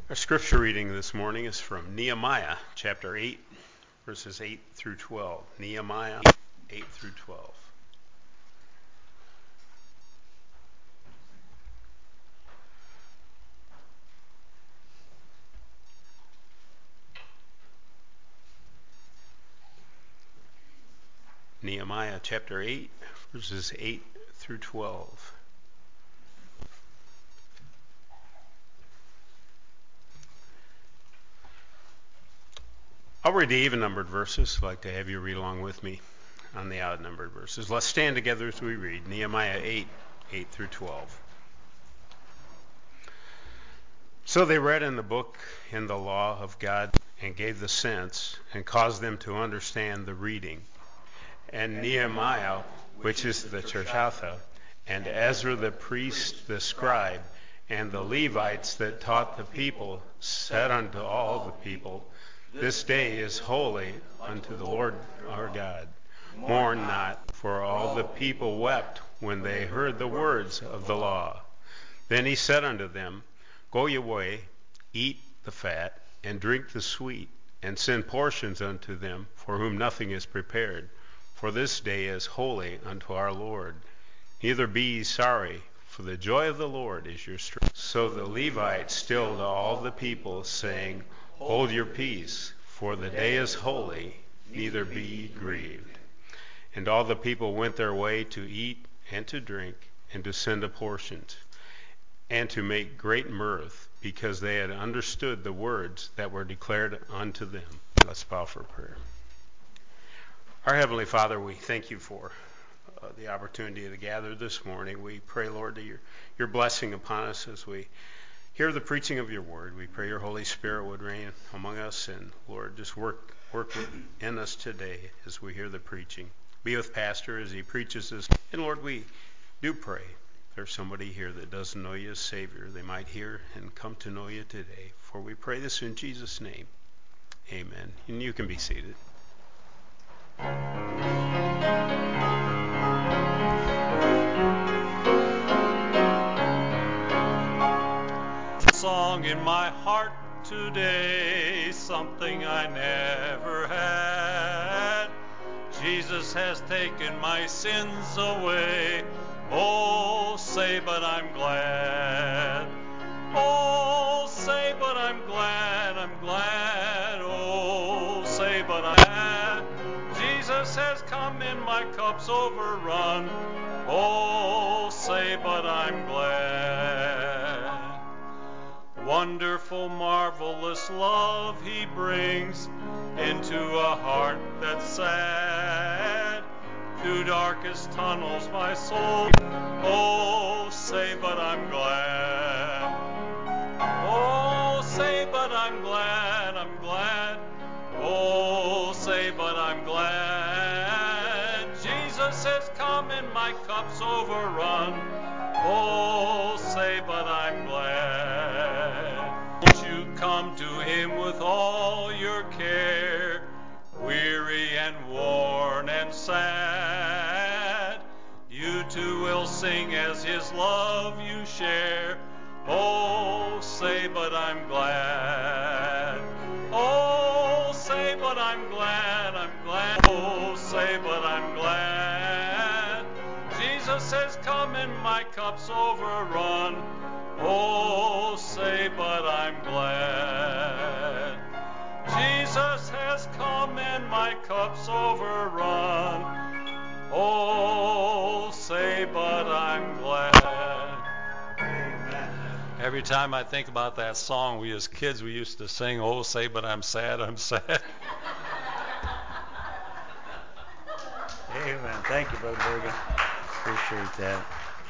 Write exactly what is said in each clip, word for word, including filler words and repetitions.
Our scripture reading this morning is from Nehemiah chapter eight, verses eight through twelve. Nehemiah eight through twelve. Nehemiah chapter eight, verses eight through twelve. I'll read the even-numbered verses. I'd like to have you read along with me on the odd-numbered verses. Let's stand together as we read Nehemiah eight, eight through twelve. So they read in the book in the law of God and gave the sense and caused them to understand the reading. And Nehemiah, which is the Cherchatha, and Ezra the priest, the scribe, and the Levites that taught the people, said unto all the people, This day is holy unto the Lord our God. Mourn not, for all the people wept when they heard the words of the law. Then he said unto them, Go your way, eat the fat, and drink the sweet, and send portions unto them for whom nothing is prepared. For this day is holy unto our Lord. Neither be ye sorry, for the joy of the Lord is your strength. So the Levites stilled all the people, saying, Hold your peace, for the day is holy, neither be ye grieved. And all the people went their way to eat and to drink, and to send a portions, and to make great mirth, because they had understood the words that were declared unto them. Let's bow for prayer. Our Heavenly Father, we thank you for uh, the opportunity to gather this morning. We pray, Lord, that your, your blessing upon us as we hear the preaching of your word. We pray your Holy Spirit would reign among us, and Lord, just work work in us today as we hear the preaching. Be with Pastor as he preaches this. And Lord, we do pray if there's somebody here that doesn't know you as Savior, they might hear and come to know you today. For we pray this in Jesus' name. Amen. And you can be seated. Song in my heart today, something I never had. Jesus has taken my sins away. Oh, say, but I'm glad. Oh, say, but I'm glad, I'm glad. Oh, say, but I'm glad. Jesus has come in, my cup's overrun. Oh, say, but I'm glad. Wonderful, marvelous love he brings into a heart that's sad. Through darkest tunnels my soul, oh, say, but I'm glad. Oh, say, but I'm glad, I'm glad. Oh, say, but I'm glad. Jesus has come and my cup's overrun. Oh, say, but I'm glad. Won't you come to him with all your care, weary and worn and sad? You too will sing as his love you share. Oh, say, but I'm glad. Oh, say, but I'm glad, I'm glad. Oh, say, but I'm glad. Jesus has come and my cup's overrun. Oh, say, but I'm glad. Jesus has come and my cup's overrun. Oh, say, but I'm glad. Amen. Every time I think about that song, we as kids, we used to sing, oh, say, but I'm sad, I'm sad. Amen. Thank you, Brother Bergen. Appreciate that.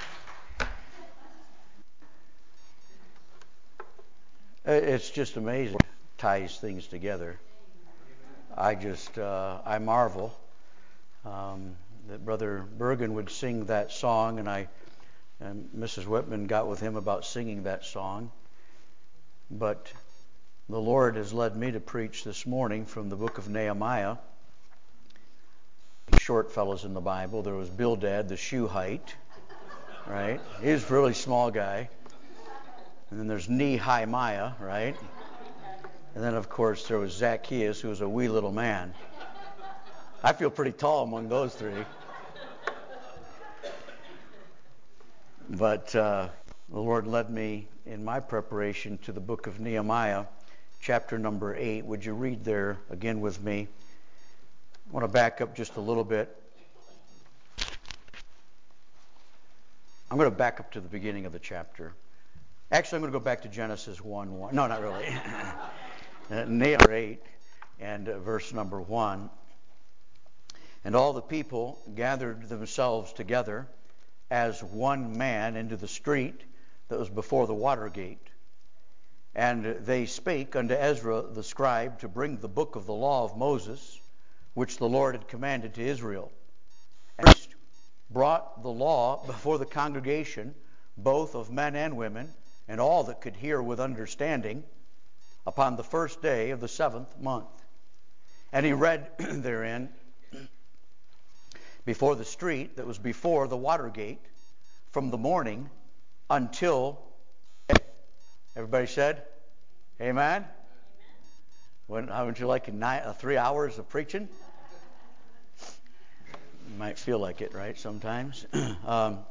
It's just amazing what ties things together. I just, uh, I marvel um, that Brother Bergen would sing that song, and I, and Missus Whitman got with him about singing that song. But the Lord has led me to preach this morning from the book of Nehemiah. Short fellows in the Bible. There was Bildad, the Shuhite, right? He was a really small guy. And then there's Nehemiah, right? And then, of course, there was Zacchaeus, who was a wee little man. I feel pretty tall among those three. But uh, the Lord led me in my preparation to the book of Nehemiah, chapter number eight. Would you read there again with me? I want to back up just a little bit. I'm going to back up to the beginning of the chapter. Actually, I'm going to go back to Genesis one one. No, not really. Nehemiah eight and uh, verse number one. And all the people gathered themselves together as one man into the street that was before the water gate. And they spake unto Ezra the scribe to bring the book of the law of Moses, which the Lord had commanded to Israel. And the priest brought the law before the congregation, both of men and women, and all that could hear with understanding, upon the first day of the seventh month. And he read therein before the street that was before the water gate, from the morning until, everybody said, amen? When, how would you like a nine, uh, three hours of preaching? You might feel like it, right, sometimes. um,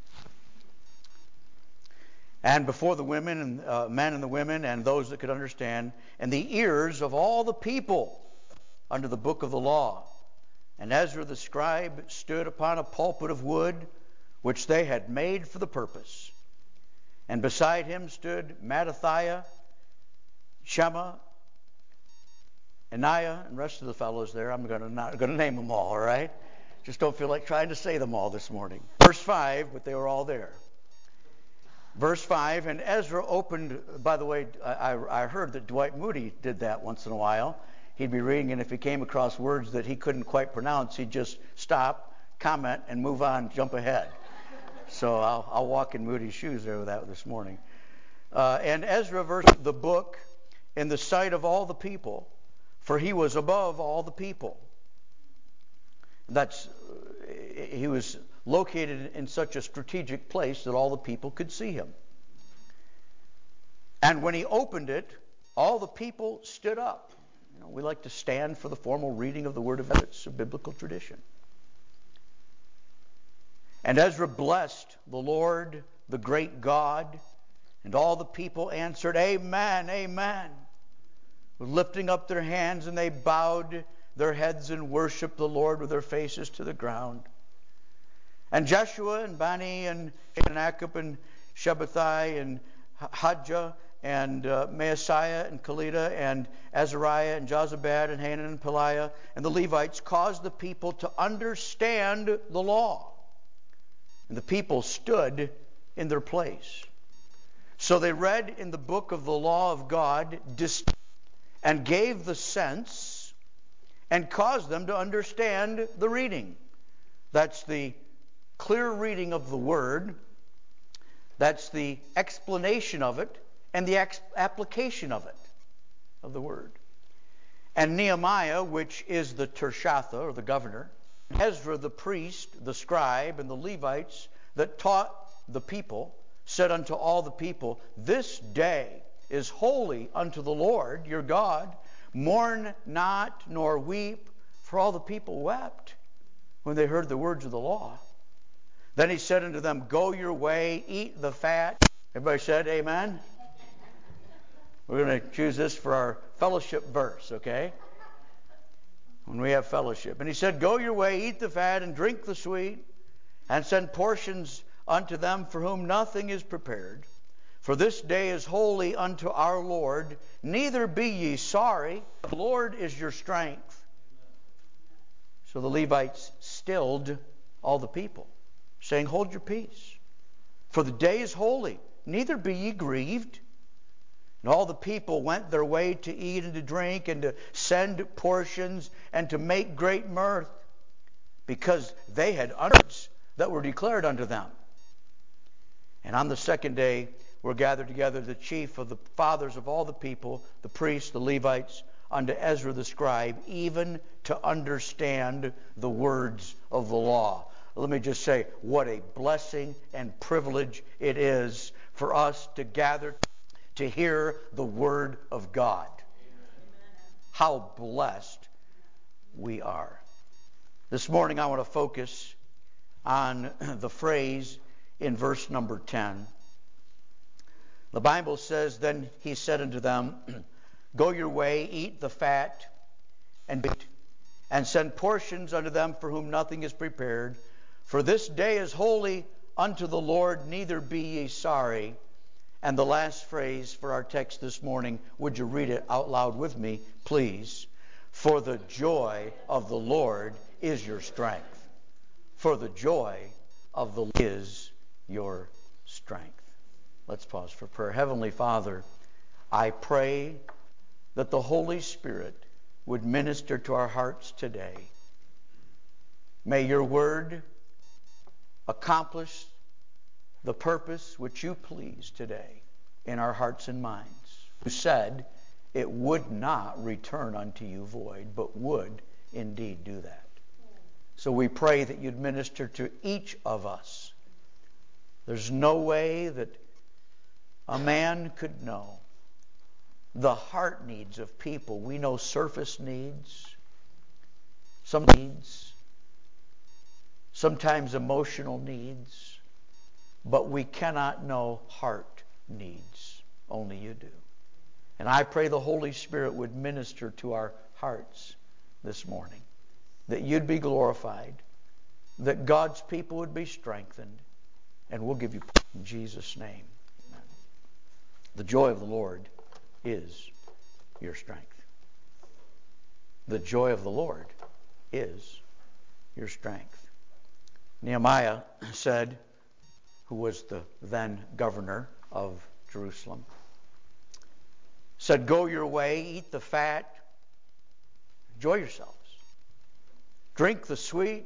and before the women and uh, men and the women and those that could understand, and the ears of all the people under the book of the law. And Ezra the scribe stood upon a pulpit of wood, which they had made for the purpose. And beside him stood Mattathiah, Shema, Ananiah, and the rest of the fellows there. I'm going to not going to name them all, all right? Just don't feel like trying to say them all this morning. Verse five, but they were all there. Verse five, and Ezra opened, by the way, I, I heard that Dwight Moody did that once in a while. He'd be reading, and if he came across words that he couldn't quite pronounce, he'd just stop, comment, and move on, jump ahead. So I'll, I'll walk in Moody's shoes there with that this morning. Uh, and Ezra versed the book in the sight of all the people, for he was above all the people. That's he was located in such a strategic place that all the people could see him. And when he opened it, all the people stood up. You know, we like to stand for the formal reading of the Word of God. It's a biblical tradition. And Ezra blessed the Lord, the great God, and all the people answered, Amen, Amen, lifting up their hands, and they bowed their heads and worshiped the Lord with their faces to the ground. And Jeshua and Bani and Anakub and Shabbathai and Hadjah and uh, Maaseiah and Kelita and Azariah and Jozabad and Hanan and Peliah and the Levites caused the people to understand the law. And the people stood in their place. So they read in the book of the law of God and gave the sense and caused them to understand the reading. That's the clear reading of the word. That's the explanation of it and the ex- application of it, of the word. And Nehemiah, which is the Tirshatha, or the governor, Ezra the priest, the scribe, and the Levites that taught the people, said unto all the people, This day is holy unto the Lord your God. Mourn not nor weep, for all the people wept when they heard the words of the law. Then he said unto them, Go your way, eat the fat. Everybody said amen? We're going to choose this for our fellowship verse, okay? When we have fellowship. And he said, Go your way, eat the fat, and drink the sweet, and send portions unto them for whom nothing is prepared. For this day is holy unto our Lord. Neither be ye sorry. The Lord is your strength. So the Levites stilled all the people, saying, Hold your peace. For the day is holy. Neither be ye grieved. And all the people went their way to eat and to drink and to send portions and to make great mirth, because they had honors that were declared unto them. And on the second day were gathered together the chief of the fathers of all the people, the priests, the Levites, unto Ezra the scribe, even to understand the words of the law. Let me just say, what a blessing and privilege it is for us to gather to hear the Word of God. How blessed we are. This morning I want to focus on the phrase in verse number ten. The Bible says, "Then he said unto them, Go your way, eat the fat, and eat, and send portions unto them for whom nothing is prepared. For this day is holy unto the Lord, neither be ye sorry." And the last phrase for our text this morning, would you read it out loud with me, please? "For the joy of the Lord is your strength." For the joy of the Lord is your strength. Let's pause for prayer. Heavenly Father, I pray that the Holy Spirit would minister to our hearts today. May your word accomplish the purpose which you please today in our hearts and minds. You said it would not return unto you void, but would indeed do that. So we pray that you'd minister to each of us. There's no way that a man could know the heart needs of people. We know surface needs, some needs, sometimes emotional needs, but we cannot know heart needs. Only you do. And I pray the Holy Spirit would minister to our hearts this morning, that you'd be glorified, that God's people would be strengthened, and we'll give you praise in Jesus' name. Amen. The joy of the Lord is your strength. The joy of the Lord is your strength. Nehemiah said, who was the then governor of Jerusalem, said, "Go your way, eat the fat, enjoy yourselves, drink the sweet,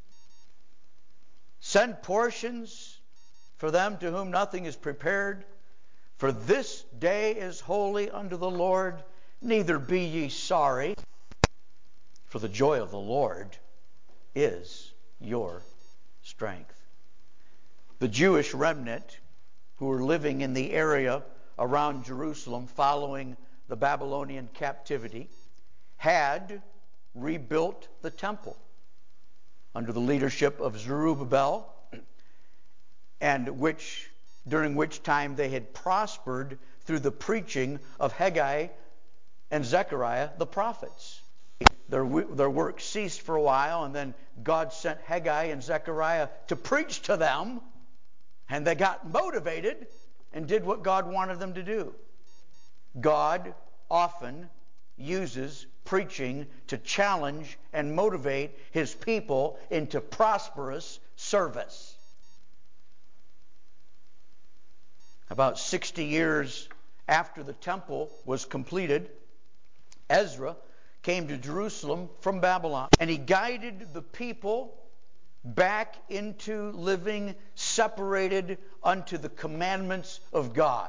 send portions for them to whom nothing is prepared. For this day is holy unto the Lord, neither be ye sorry, for the joy of the Lord is your strength." The Jewish remnant who were living in the area around Jerusalem following the Babylonian captivity had rebuilt the temple under the leadership of Zerubbabel, and which during which time they had prospered through the preaching of Haggai and Zechariah the prophets. Their, their work ceased for a while, and then God sent Haggai and Zechariah to preach to them, and they got motivated and did what God wanted them to do. God often uses preaching to challenge and motivate His people into prosperous service. About sixty years after the temple was completed, Ezra came to Jerusalem from Babylon, and he guided the people back into living separated unto the commandments of God.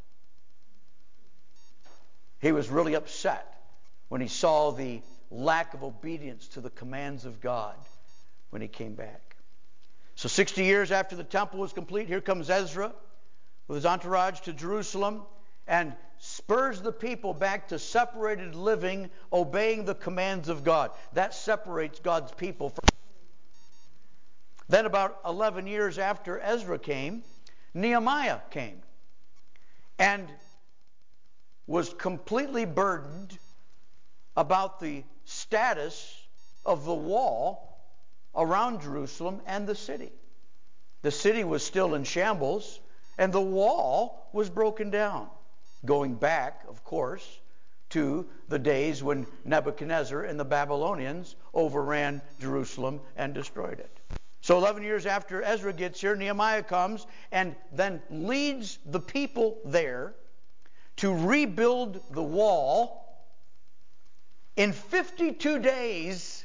He was really upset when he saw the lack of obedience to the commands of God when he came back. So sixty years after the temple was complete, here comes Ezra with his entourage to Jerusalem and spurs the people back to separated living, obeying the commands of God. That separates God's people from. Then about eleven years after Ezra came, Nehemiah came and was completely burdened about the status of the wall around Jerusalem and the city. The city was still in shambles, and the wall was broken down. Going back, of course, to the days when Nebuchadnezzar and the Babylonians overran Jerusalem and destroyed it. So eleven years after Ezra gets here, Nehemiah comes and then leads the people there to rebuild the wall in fifty-two days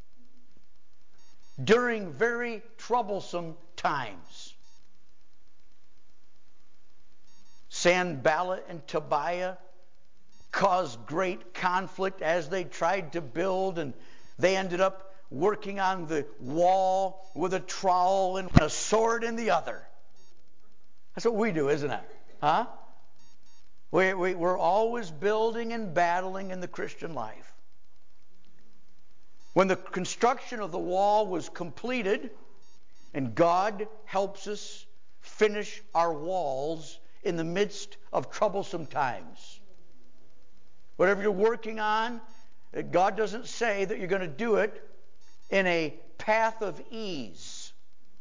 during very troublesome times. Sanballat and Tobiah caused great conflict as they tried to build, and they ended up working on the wall with a trowel and a sword in the other. That's what we do, isn't it? Huh? We, we, we're always building and battling in the Christian life. When the construction of the wall was completed, and God helps us finish our walls in the midst of troublesome times. Whatever you're working on, God doesn't say that you're going to do it in a path of ease.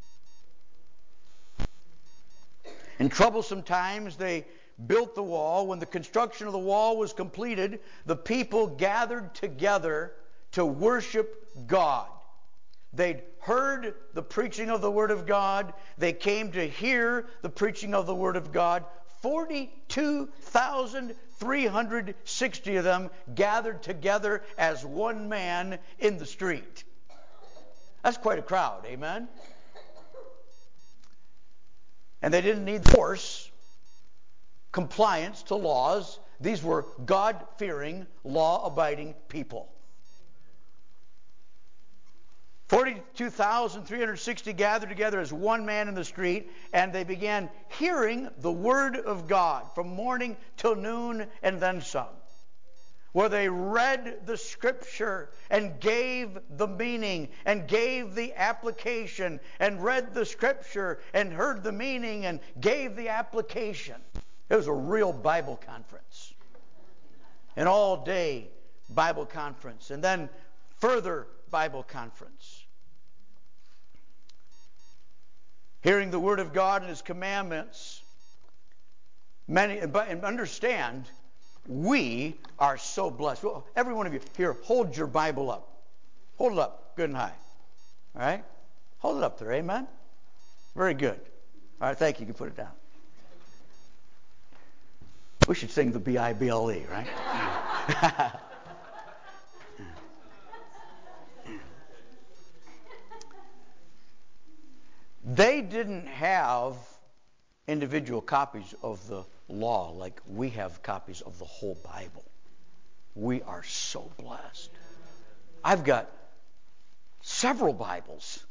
In troublesome times, they built the wall. When the construction of the wall was completed, the people gathered together to worship God. They'd heard the preaching of the Word of God. They came to hear the preaching of the Word of God. forty-two thousand three hundred sixty of them gathered together as one man in the street. That's quite a crowd, amen? And they didn't need force, compliance to laws. These were God-fearing, law-abiding people. forty-two thousand three hundred sixty gathered together as one man in the street, and they began hearing the Word of God from morning till noon and then some, where they read the Scripture and gave the meaning and gave the application, and read the Scripture and heard the meaning and gave the application. It was a real Bible conference, an all-day Bible conference, and then further Bible conference. Hearing the Word of God and His commandments. Many, and understand, we are so blessed. Well, every one of you here, hold your Bible up. Hold it up good and high. All right? Hold it up there. Amen? Very good. All right, thank you. You can put it down. We should sing the B I B L E, right? They didn't have individual copies of the law like we have copies of the whole Bible. We are so blessed. I've got several Bibles.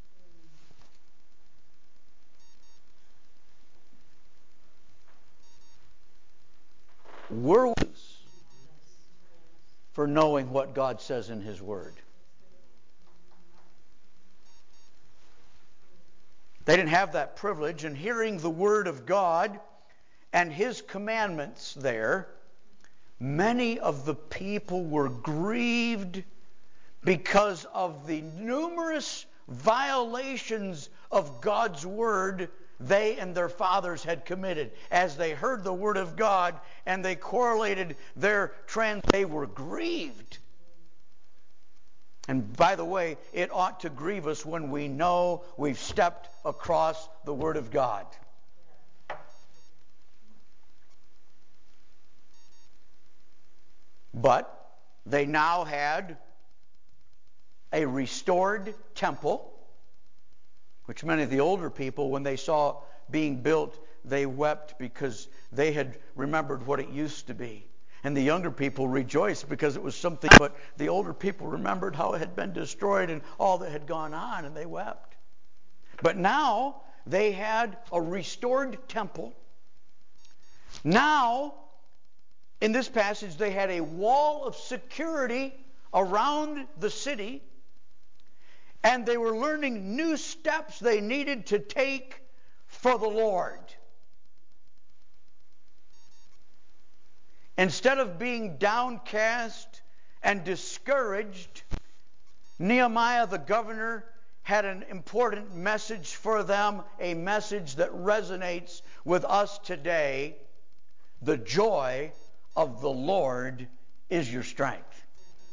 We're for knowing what God says in His Word. They didn't have that privilege, and hearing the Word of God and His commandments there, many of the people were grieved because of the numerous violations of God's Word they and their fathers had committed. As they heard the Word of God and they correlated their trends, they were grieved. And by the way, it ought to grieve us when we know we've stepped across the Word of God. But they now had a restored temple, which many of the older people, when they saw being built, they wept because they had remembered what it used to be. And the younger people rejoiced because it was something, but the older people remembered how it had been destroyed and all that had gone on, and they wept. But now they had a restored temple. Now, in this passage, they had a wall of security around the city, and they were learning new steps they needed to take for the Lord. Instead of being downcast and discouraged, Nehemiah the governor had an important message for them, a message that resonates with us today. The joy of the Lord is your strength.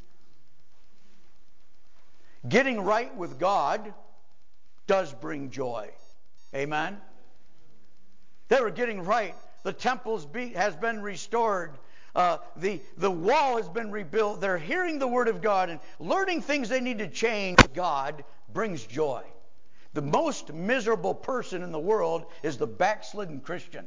Getting right with God does bring joy. Amen? They were getting right. The temple has been restored. Uh, the, the wall has been rebuilt. They're hearing the Word of God and learning things they need to change. God brings joy. The most miserable person in the world is the backslidden Christian.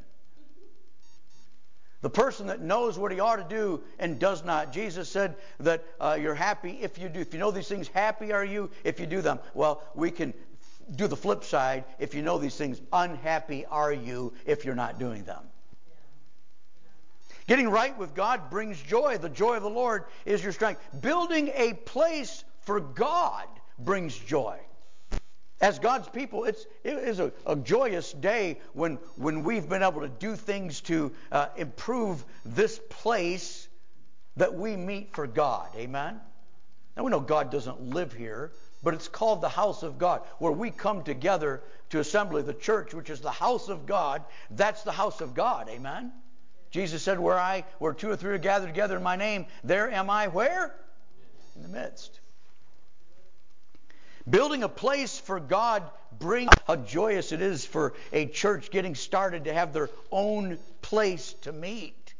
The person that knows what he ought to do and does not. Jesus said that uh, you're happy if you do. If you know these things, happy are you if you do them. Well, we can do the flip side. If you know these things, unhappy are you if you're not doing them. Getting right with God brings joy. The joy of the Lord is your strength. Building a place for God brings joy. As God's people, it's, it is a, a joyous day when, when we've been able to do things to uh, improve this place that we meet for God. Amen? Now we know God doesn't live here, but it's called the house of God, where we come together to assembly. The church, which is the house of God, that's the house of God. Amen? Jesus said, where I, where two or three are gathered together in my name, there am I where? In the midst. Building a place for God brings how joyous it is for a church getting started to have their own place to meet.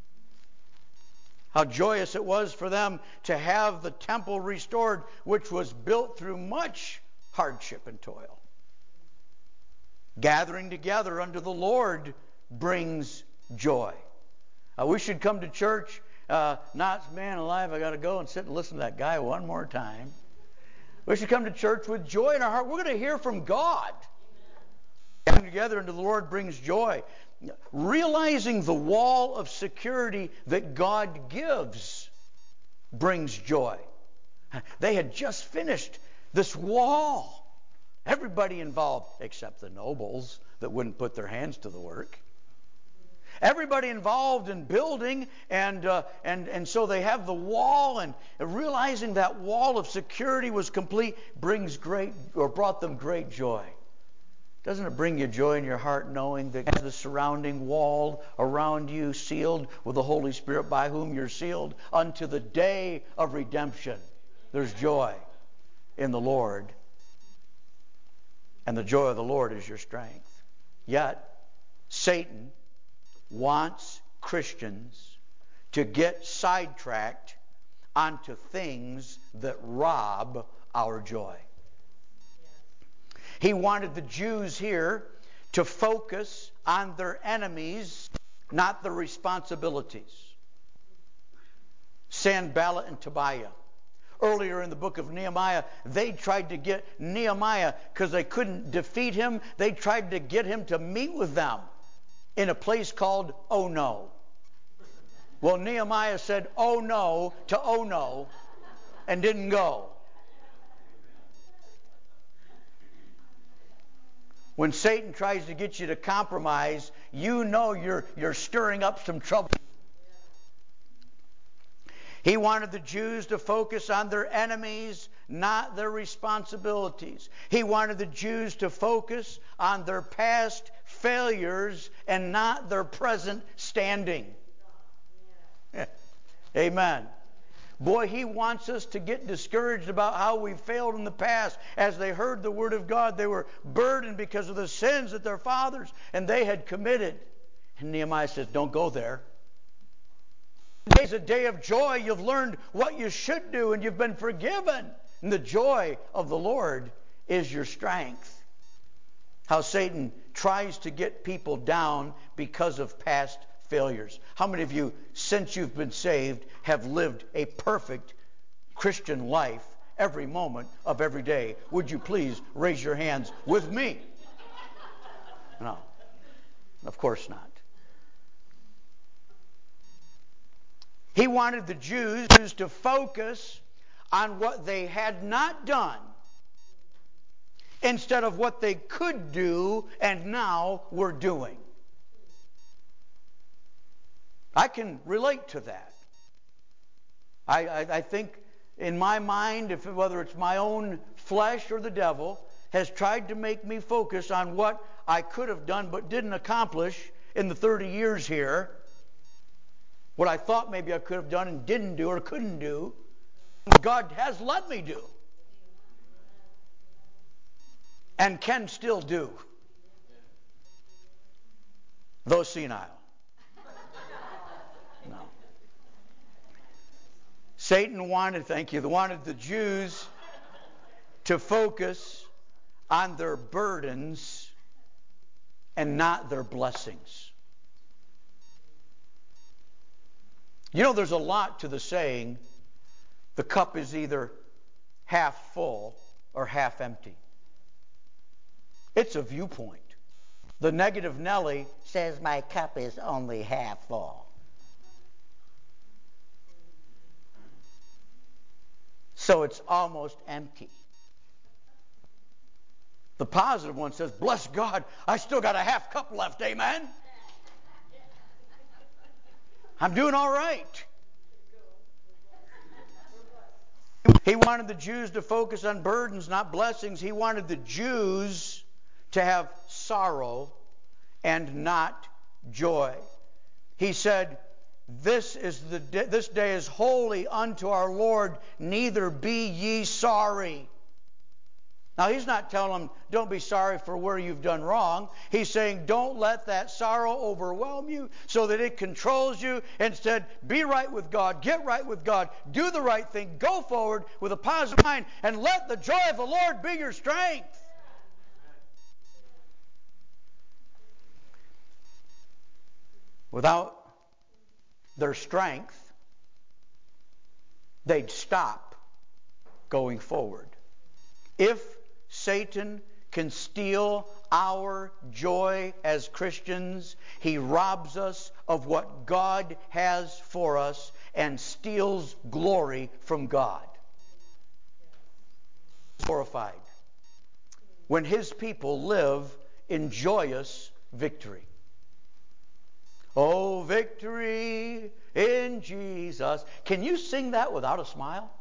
How joyous it was for them to have the temple restored, which was built through much hardship and toil. Gathering together under the Lord brings joy. Uh, we should come to church, uh, not, man alive, I got to go and sit and listen to that guy one more time. We should come to church with joy in our heart. We're going to hear from God. Coming together into the Lord brings joy. Realizing the wall of security that God gives brings joy. They had just finished this wall. Everybody involved, except the nobles that wouldn't put their hands to the work. Everybody involved in building, and uh, and and so they have the wall, and realizing that wall of security was complete brings great, or brought them great joy. Doesn't it bring you joy in your heart knowing that the surrounding wall around you sealed with the Holy Spirit, by whom you're sealed unto the day of redemption? There's joy in the Lord, and the joy of the Lord is your strength. Yet Satan wants Christians to get sidetracked onto things that rob our joy. He wanted the Jews here to focus on their enemies, not their responsibilities. Sanballat and Tobiah. Earlier in the book of Nehemiah, they tried to get Nehemiah, because they couldn't defeat him, they tried to get him to meet with them in a place called Oh No. Well, Nehemiah said oh no to oh no and didn't go. When Satan tries to get you to compromise, you know you're, you're stirring up some trouble. He wanted the Jews to focus on their enemies, not their responsibilities. He wanted the Jews to focus on their past failures and not their present standing. Amen. Boy, he wants us to get discouraged about how we failed in the past. As they heard the word of God, they were burdened because of the sins that their fathers and they had committed. And Nehemiah says, don't go there. Today's a day of joy. You've learned what you should do and you've been forgiven. And the joy of the Lord is your strength. How Satan tries to get people down because of past failures. How many of you, since you've been saved, have lived a perfect Christian life every moment of every day? Would you please raise your hands with me? No, of course not. He wanted the Jews to focus on what they had not done instead of what they could do and now were doing. I can relate to that. I, I, I think in my mind, if whether it's my own flesh or the devil, has tried to make me focus on what I could have done but didn't accomplish in the thirty years here. What I thought maybe I could have done and didn't do or couldn't do, God has let me do. And can still do. Though senile. No. Satan wanted, thank you, wanted the Jews to focus on their burdens and not their blessings. You know, there's a lot to the saying, the cup is either half full or half empty. It's a viewpoint. The negative Nelly says my cup is only half full. it's almost empty. The positive one says, bless God, I still got a half cup left, amen? I'm doing all right. He wanted the Jews to focus on burdens, not blessings. He wanted the Jews to have sorrow and not joy. He said, This is the day, this day is holy unto our Lord, neither be ye sorry. Now, he's not telling them, don't be sorry for where you've done wrong. He's saying, don't let that sorrow overwhelm you so that it controls you. Instead, be right with God, get right with God, do the right thing, go forward with a positive mind, and let the joy of the Lord be your strength. Without their strength, they'd stop going forward. If Satan can steal our joy as Christians, he robs us of what God has for us and steals glory from God. Glorified when his people live in joyous victory. Oh, victory in Jesus. Can you sing that without a smile?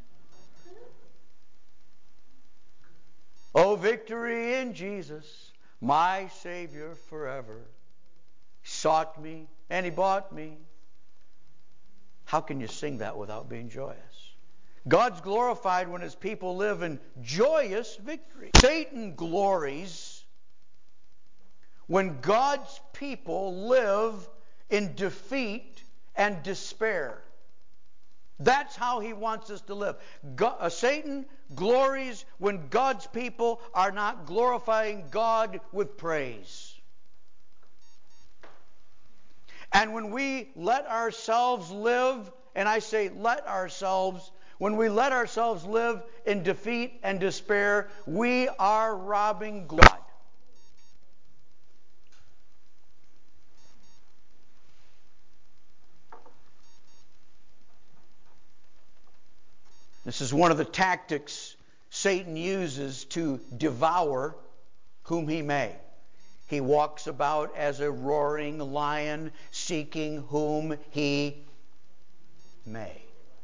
Oh, victory in Jesus, my Savior forever. He sought me and he bought me. How can you sing that without being joyous? God's glorified when his people live in joyous victory. Satan glories when God's people live in defeat and despair. That's how he wants us to live. God, uh, Satan glories when God's people are not glorifying God with praise. And when we let ourselves live, and I say let ourselves, when we let ourselves live in defeat and despair, we are robbing God. This is one of the tactics Satan uses to devour whom he may. He walks about as a roaring lion, seeking whom he may.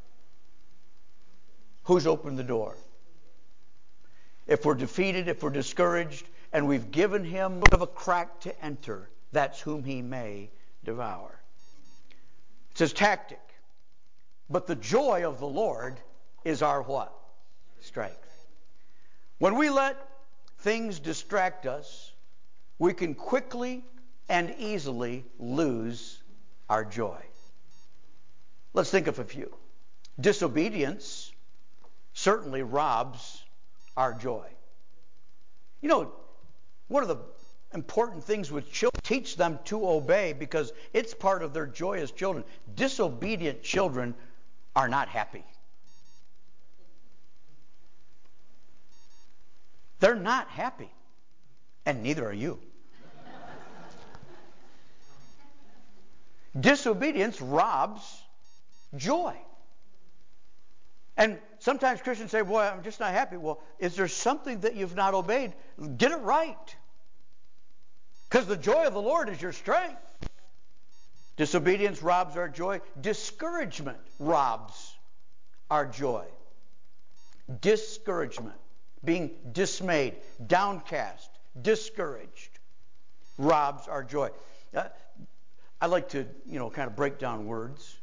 Who's opened the door? If we're defeated, if we're discouraged, and we've given him a bit of a crack to enter, that's whom he may devour. It's his tactic. But the joy of the Lord is our what? Strength. When we let things distract us, we can quickly and easily lose our joy. Let's think of a few. Disobedience certainly robs our joy. You know, one of the important things with children, teach them to obey because it's part of their joy as children. Disobedient children are not happy. They're not happy. And neither are you. Disobedience robs joy. And sometimes Christians say, boy, I'm just not happy. Well, is there something that you've not obeyed? Get it right. Because the joy of the Lord is your strength. Disobedience robs our joy. Discouragement robs our joy. Discouragement. Being dismayed, downcast, discouraged, robs our joy. Uh, I like to, you know, kind of break down words.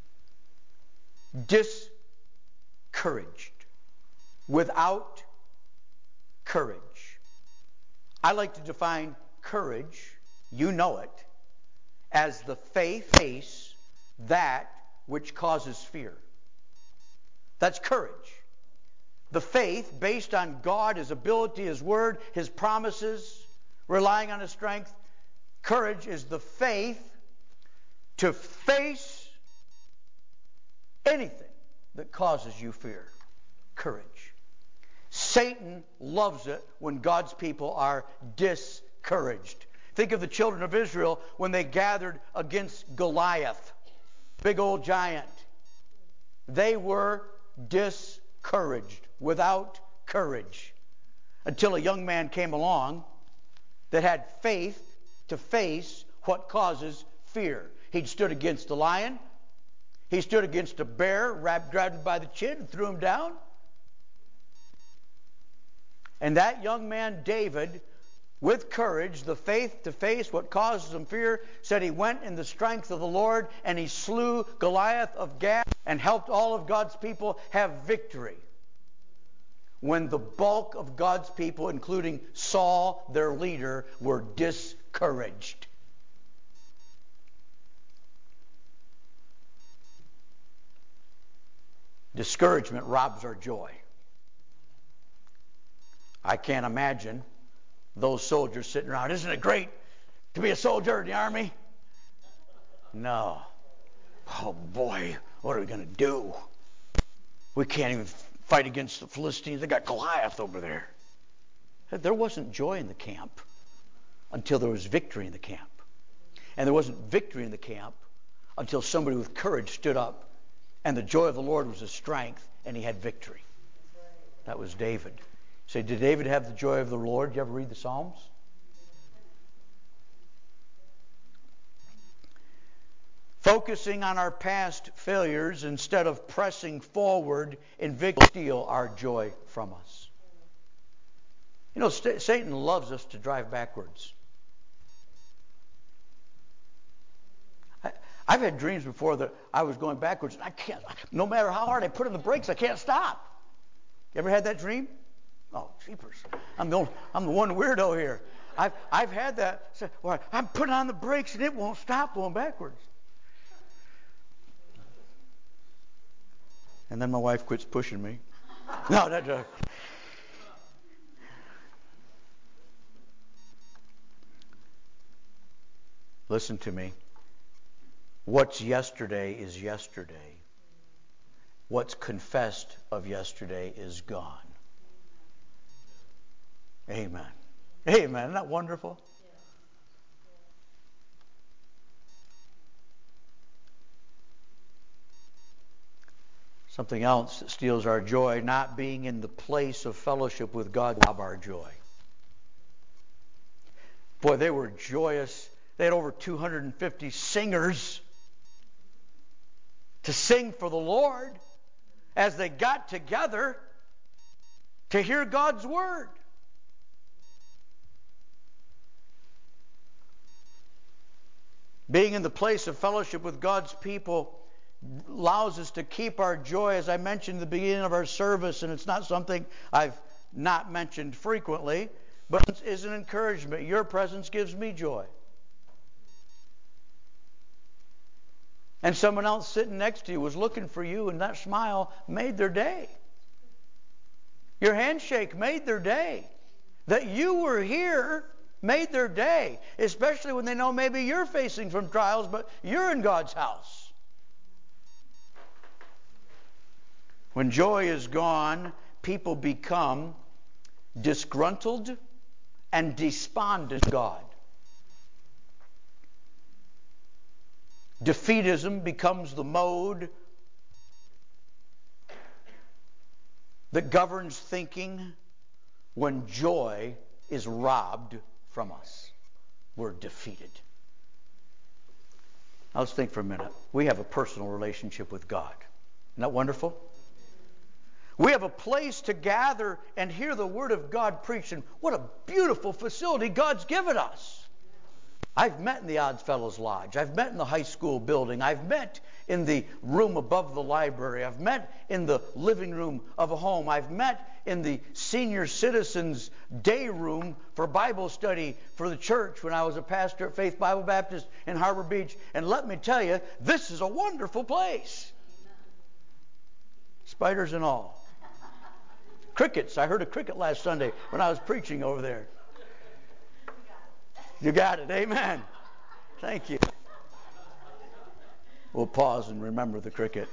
Discouraged. Without courage. I like to define courage, you know it, as the faith to face that which causes fear. That's courage. The faith based on God, His ability, His Word, His promises, relying on His strength. Courage is the faith to face anything that causes you fear. Courage. Satan loves it when God's people are discouraged. Think of the children of Israel when they gathered against Goliath, big old giant. They were discouraged. discouraged, without courage, until a young man came along that had faith to face what causes fear. He'd stood against the lion. He stood against a bear, grabbed him by the chin and threw him down. And that young man, David, with courage, the faith to face what causes him fear, said he went in the strength of the Lord and he slew Goliath of Gath and helped all of God's people have victory. When the bulk of God's people, including Saul, their leader, were discouraged. Discouragement robs our joy. I can't imagine those soldiers sitting around. Isn't it great to be a soldier in the army? No. Oh boy, what are we going to do? We can't even fight against the Philistines. They got Goliath over there. There wasn't joy in the camp until there was victory in the camp. And there wasn't victory in the camp until somebody with courage stood up and the joy of the Lord was his strength and he had victory. That was David. Say, did David have the joy of the Lord? You ever read the Psalms? Focusing on our past failures instead of pressing forward in victory steal our joy from us. You know, st- Satan loves us to drive backwards. I, I've had dreams before that I was going backwards and I can't, no matter how hard I put on the brakes, I can't stop. You ever had that dream? Oh, jeepers. I'm the, only, I'm the one weirdo here. I've, I've had that. So, well, I'm putting on the brakes and it won't stop going backwards. And then my wife quits pushing me. No, that uh, listen to me. What's yesterday is yesterday. What's confessed of yesterday is gone. Amen. Amen. Isn't that wonderful? Something else that steals our joy, not being in the place of fellowship with God, rob our joy. Boy, they were joyous. They had over two hundred fifty singers to sing for the Lord as they got together to hear God's word. Being in the place of fellowship with God's people allows us to keep our joy, as I mentioned at the beginning of our service, and it's not something I've not mentioned frequently, but it is an encouragement. Your presence gives me joy. And someone else sitting next to you was looking for you, and that smile made their day. Your handshake made their day. That you were here made their day, especially when they know maybe you're facing some trials, but you're in God's house. When joy is gone, people become disgruntled and despondent to God. Defeatism becomes the mode that governs thinking when joy is robbed from us. We're defeated. Now let's think for a minute. We have a personal relationship with God. Isn't that wonderful? We have a place to gather and hear the Word of God preached. And what a beautiful facility God's given us. I've met in the Oddfellows Lodge. I've met in the high school building. I've met in the room above the library. I've met in the living room of a home. I've met in the senior citizens' day room for Bible study for the church when I was a pastor at Faith Bible Baptist in Harbor Beach. And let me tell you, this is a wonderful place. Spiders and all. Crickets. I heard a cricket last Sunday when I was preaching over there. You got it. Amen. Thank you. We'll pause and remember the cricket.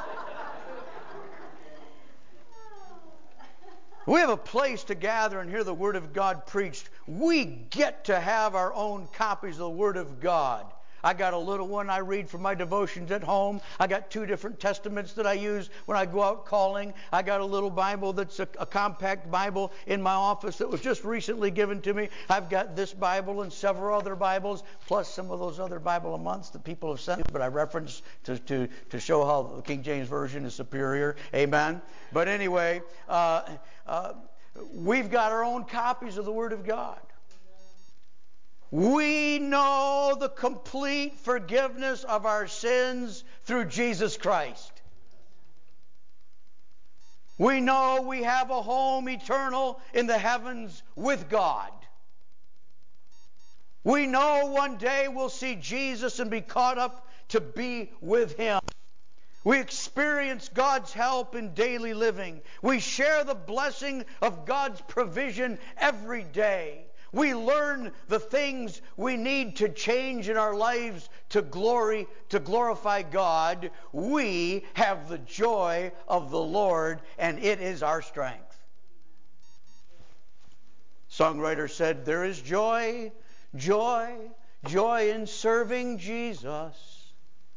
We have a place to gather and hear the Word of God preached. We get to have our own copies of the Word of God. I got a little one I read for my devotions at home. I got two different testaments that I use when I go out calling. I got a little Bible that's a, a compact Bible in my office that was just recently given to me. I've got this Bible and several other Bibles, plus some of those other Bible a month that people have sent me, but I reference to, to, to show how the King James Version is superior. Amen. But anyway, uh, uh, we've got our own copies of the Word of God. We know the complete forgiveness of our sins through Jesus Christ. We know we have a home eternal in the heavens with God. We know one day we'll see Jesus and be caught up to be with Him. We experience God's help in daily living. We share the blessing of God's provision every day. We learn the things we need to change in our lives to glory, to glorify God. We have the joy of the Lord, and it is our strength. Songwriter said, there is joy, joy, joy in serving Jesus.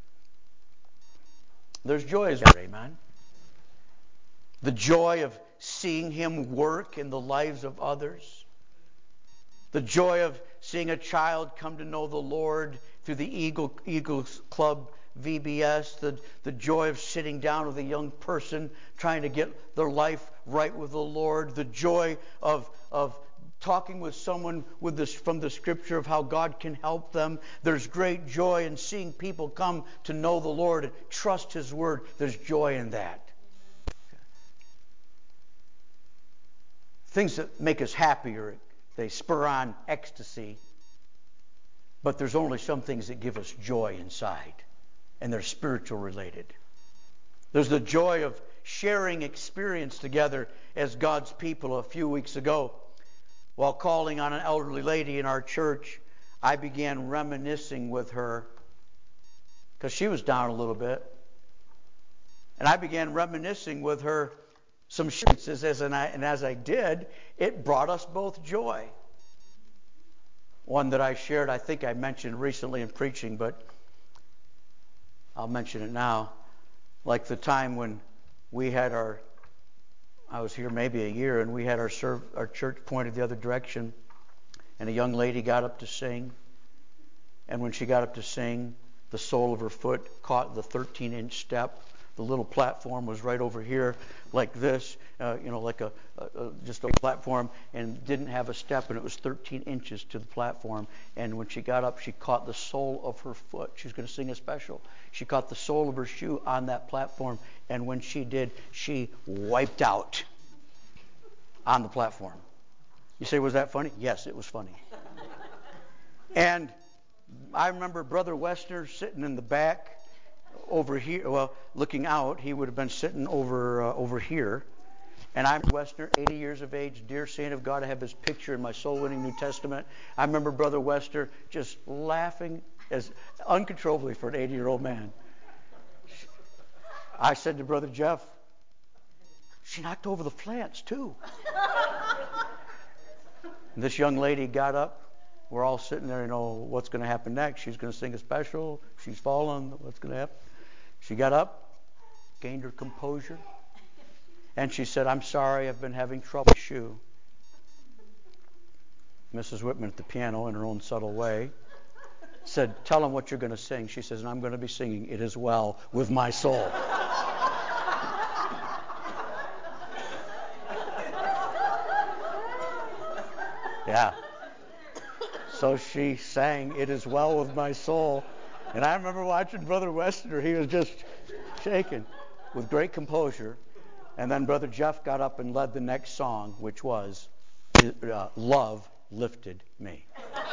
There's joy, amen. The joy of seeing Him work in the lives of others. The joy of seeing a child come to know the Lord through the Eagle, Eagles Club V B S. The, the joy of sitting down with a young person trying to get their life right with the Lord. The joy of, of talking with someone with this, from the Scripture of how God can help them. There's great joy in seeing people come to know the Lord and trust His Word. There's joy in that. Things that make us happier, they spur on ecstasy. But there's only some things that give us joy inside. And they're spiritual related. There's the joy of sharing experience together as God's people. A few weeks ago, while calling on an elderly lady in our church, I began reminiscing with her because she was down a little bit. And I began reminiscing with her some experiences, as and, I, and as I did, it brought us both joy. One that I shared, I think I mentioned recently in preaching, but I'll mention it now. Like the time when we had our, I was here maybe a year, and we had our serve, our church pointed the other direction, and a young lady got up to sing. And when she got up to sing, the sole of her foot caught the thirteen-inch step. The little platform was right over here, like this, uh, you know, like a, a, a just a platform, and didn't have a step, and it was thirteen inches to the platform. And when she got up, she caught the sole of her foot. She was going to sing a special. She caught the sole of her shoe on that platform, and when she did, she wiped out on the platform. You say, was that funny? Yes, it was funny. And I remember Brother Westner sitting in the back. Over here, well, looking out, he would have been sitting over uh, over here. And I'm Westner, eighty years of age, dear saint of God. I have his picture in my soul-winning New Testament. I remember Brother Westner just laughing as uncontrollably for an eighty-year-old man. I said to Brother Jeff, she knocked over the plants too. And this young lady got up. We're all sitting there, you know, what's going to happen next? She's going to sing a special. She's fallen. What's going to happen? She got up, gained her composure, and she said, I'm sorry, I've been having trouble with my shoe. Missus Whitman at the piano, in her own subtle way, said, tell him what you're going to sing. She says, and I'm going to be singing It Is Well With My Soul. Yeah. So she sang, It Is Well With My Soul. And I remember watching Brother Westner. He was just shaking with great composure. And then Brother Jeff got up and led the next song, which was uh, Love Lifted Me.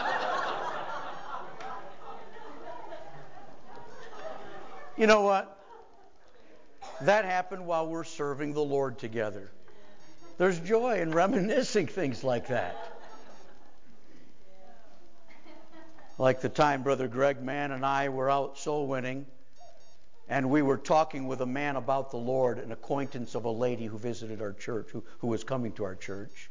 You know what? That happened while we're serving the Lord together. There's joy in reminiscing things like that. Like the time Brother Greg Mann and I were out soul winning, and we were talking with a man about the Lord, an acquaintance of a lady who visited our church, who, who was coming to our church.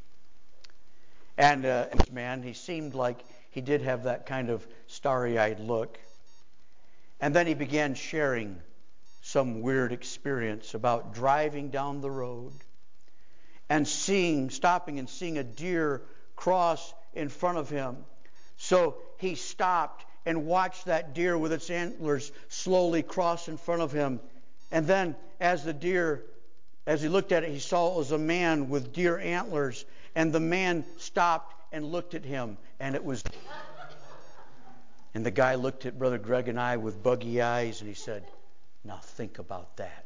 And uh, this man, he seemed like he did have that kind of starry-eyed look. And then he began sharing some weird experience about driving down the road and seeing, stopping and seeing a deer cross in front of him. So he stopped and watched that deer with its antlers slowly cross in front of him. And then as the deer, as he looked at it, he saw it was a man with deer antlers. And the man stopped and looked at him, and it was... And the guy looked at Brother Greg and I with buggy eyes, and he said, "Now think about that."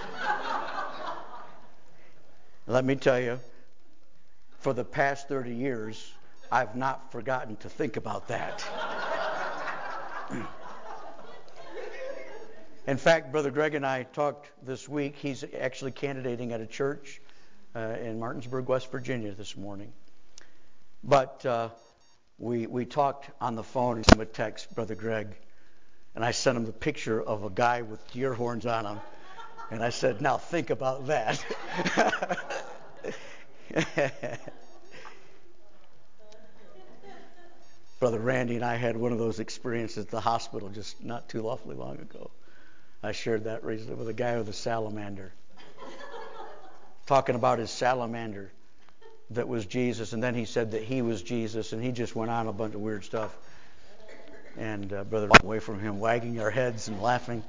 Let me tell you, for the past thirty years, I've not forgotten to think about that. In fact, Brother Greg and I talked this week. He's actually candidating at a church uh, in Martinsburg, West Virginia this morning. But uh, we we talked on the phone and sent him a text, Brother Greg, and I sent him the picture of a guy with deer horns on him. And I said, "Now think about that." Brother Randy and I had one of those experiences at the hospital just not too awfully long ago. I shared that recently with a guy with a salamander. Talking about his salamander that was Jesus, and then he said that he was Jesus, and he just went on a bunch of weird stuff. And uh, Brother walked away from him, wagging our heads and laughing.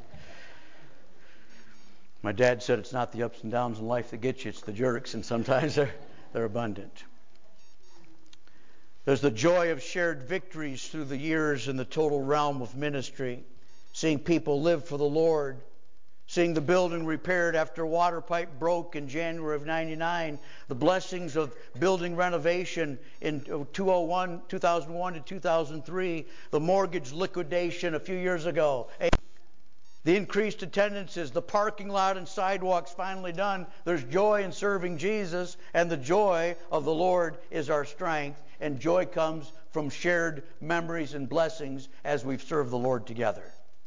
My dad said it's not the ups and downs in life that get you, it's the jerks, and sometimes they're, they're abundant. There's the joy of shared victories through the years in the total realm of ministry. Seeing people live for the Lord. Seeing the building repaired after a water pipe broke in January of ninety-nine. The blessings of building renovation in two thousand one to two thousand three. The mortgage liquidation a few years ago. The increased attendances, the parking lot and sidewalks finally done. There's joy in serving Jesus, and the joy of the Lord is our strength. And joy comes from shared memories and blessings as we've served the Lord together.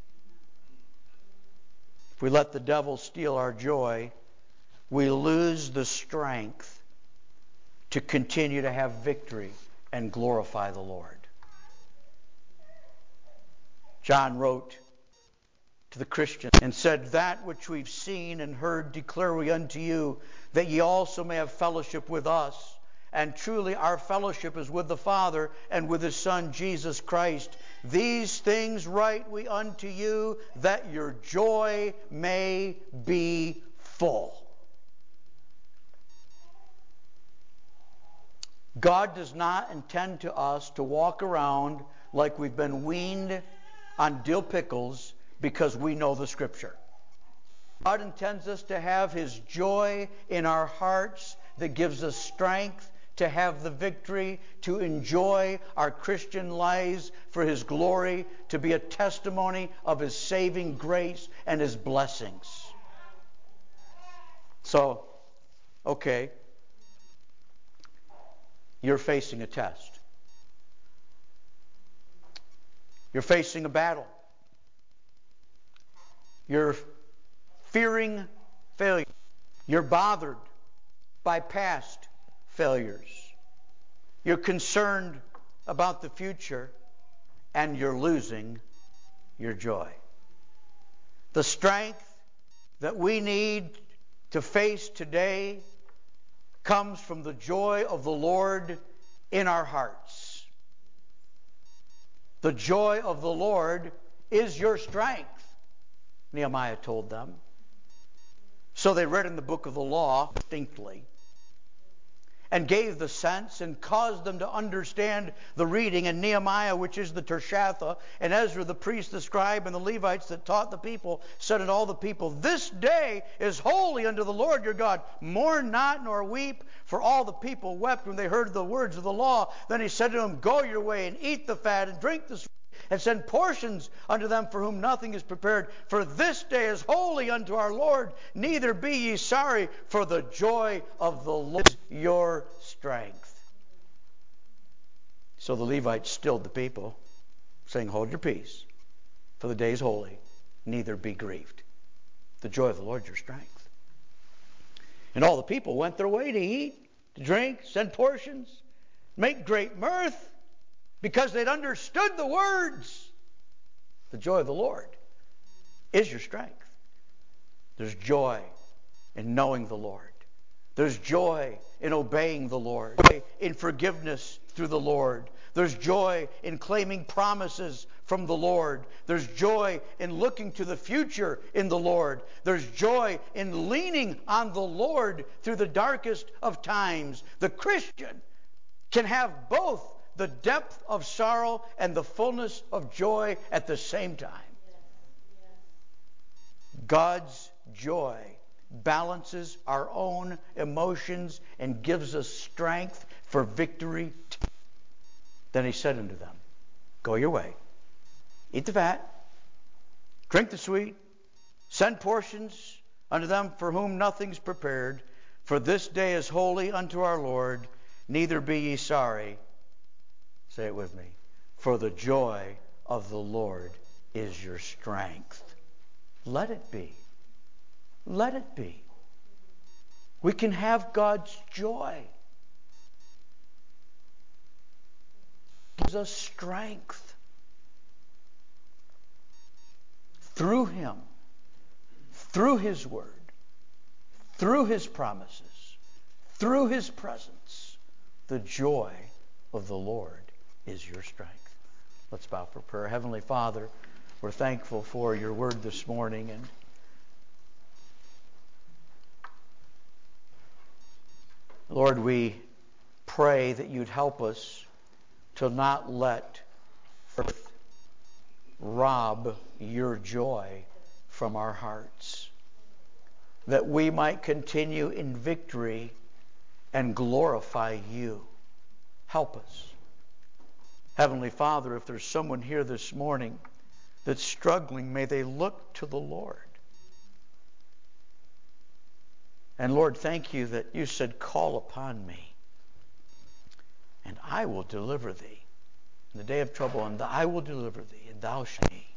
If we let the devil steal our joy, we lose the strength to continue to have victory and glorify the Lord. John wrote to the Christians and said, "That which we've seen and heard declare we unto you, that ye also may have fellowship with us. And truly our fellowship is with the Father and with His Son Jesus Christ. These things write we unto you, that your joy may be full." God does not intend to us to walk around like we've been weaned on dill pickles because we know the Scripture. God intends us to have His joy in our hearts that gives us strength to have the victory, to enjoy our Christian lives for His glory, to be a testimony of His saving grace and His blessings. So, okay, you're facing a test. You're facing a battle. You're fearing failure. You're bothered by past failures. You're concerned about the future, and you're losing your joy. The strength that we need to face today comes from the joy of the Lord in our hearts. The joy of the Lord is your strength, Nehemiah told them. So they read in the book of the law distinctly and gave the sense and caused them to understand the reading. And Nehemiah, which is the Tirshatha, and Ezra, the priest, the scribe, and the Levites that taught the people, said unto all the people, "This day is holy unto the Lord your God. Mourn not nor weep." For all the people wept when they heard the words of the law. Then he said to them, "Go your way and eat the fat and drink the sweet, and send portions unto them for whom nothing is prepared. For this day is holy unto our Lord. Neither be ye sorry, for the joy of the Lord is your strength." So the Levites stilled the people, saying, "Hold your peace, for the day is holy. Neither be grieved. The joy of the Lord is your strength." And all the people went their way to eat, to drink, send portions, make great mirth, because they'd understood the words. The joy of the Lord is your strength. There's joy in knowing the Lord. There's joy in obeying the Lord, in forgiveness through the Lord. There's joy in claiming promises from the Lord. There's joy in looking to the future in the Lord. There's joy in leaning on the Lord through the darkest of times. The Christian can have both the depth of sorrow and the fullness of joy at the same time. God's joy balances our own emotions and gives us strength for victory. Then he said unto them, go your way, eat the fat, drink the sweet, send portions unto them for whom nothing's prepared, for this day is holy unto our Lord, neither be ye sorry. Say it with me. For the joy of the Lord is your strength. Let it be. Let it be. We can have God's joy. It gives us strength. Through Him, through His Word, through His promises, through His presence, the joy of the Lord is your strength. Let's bow for prayer. Heavenly Father, we're thankful for your Word this morning, and Lord, we pray that you'd help us to not let earth rob your joy from our hearts, that we might continue in victory and glorify you. Help us. Heavenly Father, if there's someone here this morning that's struggling, may they look to the Lord. And Lord, thank you that you said, call upon me, and I will deliver thee in the day of trouble, and I will deliver thee, and thou shalt be.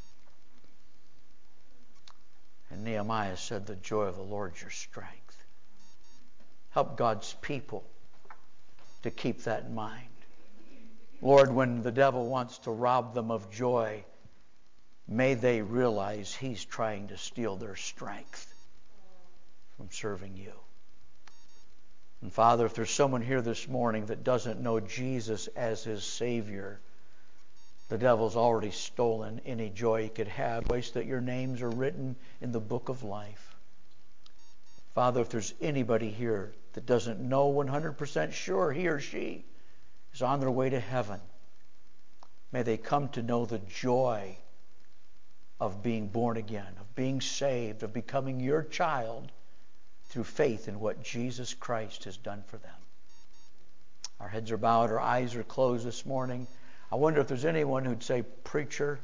And Nehemiah said, the joy of the Lord is your strength. Help God's people to keep that in mind. Lord, when the devil wants to rob them of joy, may they realize he's trying to steal their strength from serving you. And Father, if there's someone here this morning that doesn't know Jesus as his Savior, the devil's already stolen any joy he could have. Waste that your names are written in the book of life. Father, if there's anybody here that doesn't know one hundred percent sure he or she is on their way to heaven, may they come to know the joy of being born again, of being saved, of becoming your child through faith in what Jesus Christ has done for them. Our heads are bowed, our eyes are closed this morning. I wonder if there's anyone who'd say, preacher,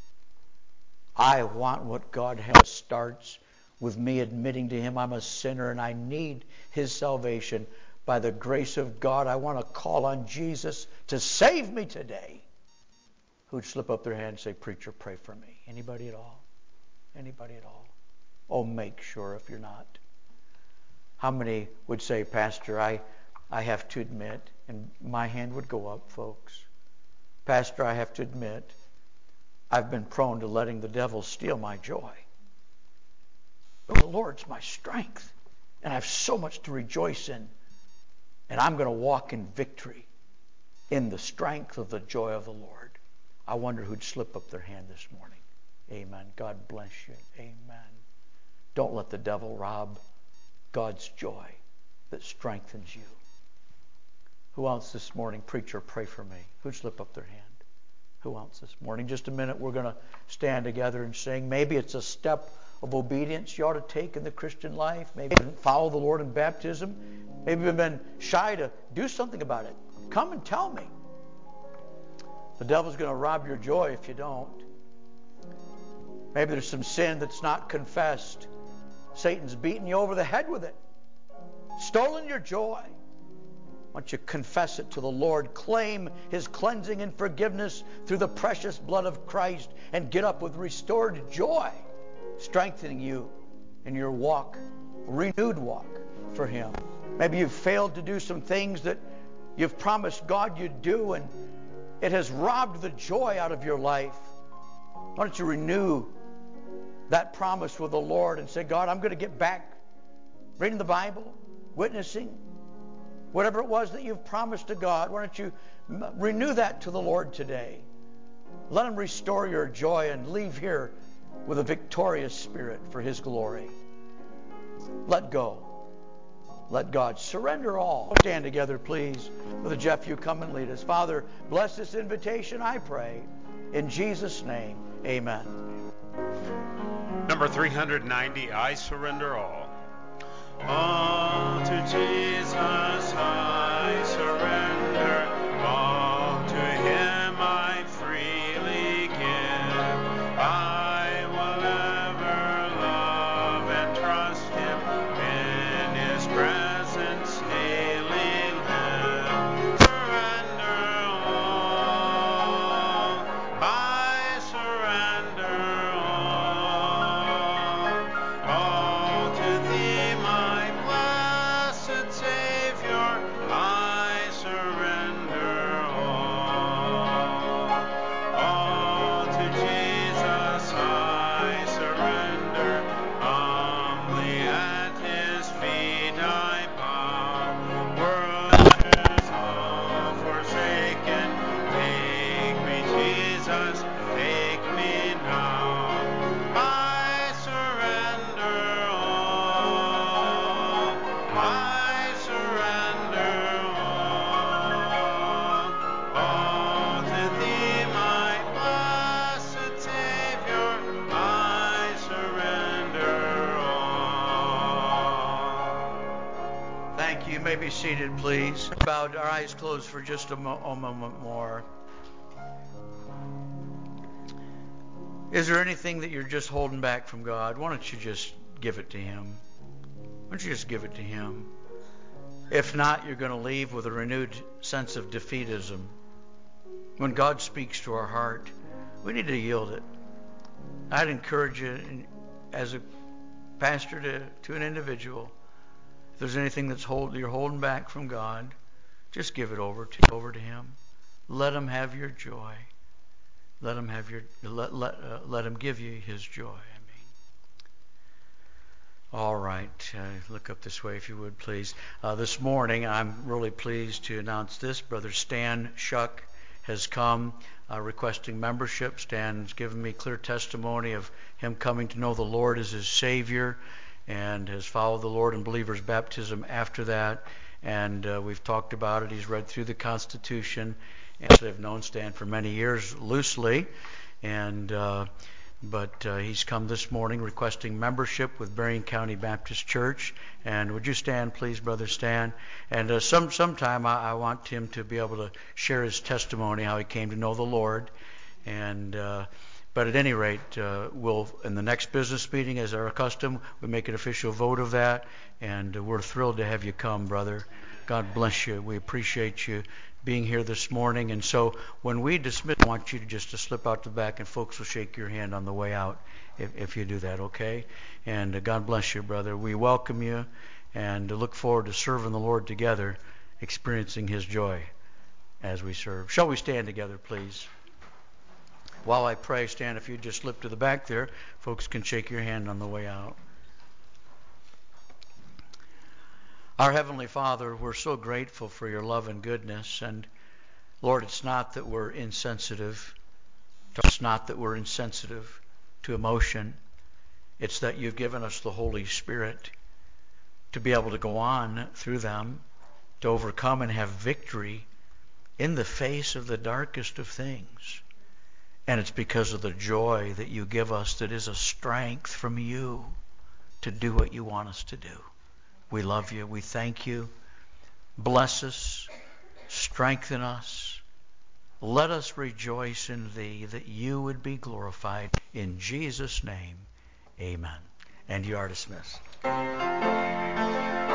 I want what God has. Starts with me admitting to Him I'm a sinner and I need His salvation. By the grace of God, I want to call on Jesus to save me today. Who'd slip up their hand and say, preacher, pray for me? Anybody at all? Anybody at all? Oh, make sure if you're not. How many would say, Pastor, I, I have to admit, and my hand would go up, folks. Pastor, I have to admit, I've been prone to letting the devil steal my joy. The Lord's my strength, and I have so much to rejoice in, and I'm going to walk in victory in the strength of the joy of the Lord. I wonder who'd slip up their hand this morning. Amen. God bless you. Amen. Don't let the devil rob God's joy that strengthens you. Who else this morning? Preacher, pray for me. Who'd slip up their hand? Who else this morning? Just a minute, we're going to stand together and sing. Maybe it's a step of obedience you ought to take in the Christian life. Maybe follow the Lord in baptism. Maybe you've been shy to do something about it. Come and tell me. The devil's going to rob your joy if you don't. Maybe there's some sin that's not confessed. Satan's beating you over the head with it. Stolen your joy. Why don't you confess it to the Lord? Claim His cleansing and forgiveness through the precious blood of Christ and get up with restored joy, strengthening you in your walk, renewed walk for Him. Maybe you've failed to do some things that you've promised God you'd do and it has robbed the joy out of your life. Why don't you renew that promise with the Lord and say, God, I'm going to get back reading the Bible, witnessing, whatever it was that you've promised to God. Why don't you renew that to the Lord today? Let Him restore your joy and leave here with a victorious spirit for His glory. Let go. Let God. Surrender all. Stand together, please. Brother Jeff, you come and lead us. Father, bless this invitation, I pray. In Jesus' name, amen. Number three hundred ninety, I Surrender All. All to Jesus I surrender. All to Him I freely give. I will ever love and trust Him. In His presence daily live. Surrender all. I surrender all. All to Thee, my blessed Savior, I surrender all. All to Jesus I surrender. Humbly at His feet I bow. World is all forsaken. Take me, Jesus, take me now. I surrender all. I surrender all. All to Thee, my blessed Savior, I surrender all. Thank you. You may be seated, please. Bowed, our eyes closed for just a, mo- a moment more. Is there anything that you're just holding back from God? Why don't you just give it to Him? Why don't you just give it to Him? If not, you're going to leave with a renewed sense of defeatism. When God speaks to our heart, we need to yield it. I'd encourage you, as a pastor, to, to an individual, if there's anything that's hold, you're holding back from God, just give it over to over to Him. Let Him have your joy. Let Him have your let let uh, let Him give you His joy. I mean. All right, uh, look up this way if you would, please. Uh, this morning, I'm really pleased to announce this. Brother Stan Shuck has come uh, requesting membership. Stan's given me clear testimony of him coming to know the Lord as his Savior, and has followed the Lord in believer's baptism after that. And uh, we've talked about it. He's read through the Constitution. And I've known Stan for many years loosely, and uh, but uh, he's come this morning requesting membership with Berrien County Baptist Church. And would you stand, please, Brother Stan? And uh, some sometime I, I want him to be able to share his testimony, how he came to know the Lord. And uh, but at any rate, uh, we'll in the next business meeting, as our custom, we make an official vote of that. And uh, we're thrilled to have you come, brother. God bless you. We appreciate you being here this morning. And so when we dismiss, I want you to just to slip out the back, and folks will shake your hand on the way out if, if you do that, okay? And uh, God bless you, brother. We welcome you and look forward to serving the Lord together, experiencing His joy as we serve. Shall we stand together, please? While I pray, Stan, if you just slip to the back there, folks can shake your hand on the way out. Our Heavenly Father, we're so grateful for your love and goodness. And Lord, it's not that we're insensitive. It's not that we're insensitive to emotion. It's that you've given us the Holy Spirit to be able to go on through them, to overcome and have victory in the face of the darkest of things. And it's because of the joy that you give us that is a strength from you to do what you want us to do. We love you. We thank you. Bless us. Strengthen us. Let us rejoice in thee, that you would be glorified. In Jesus' name, amen. And you are dismissed.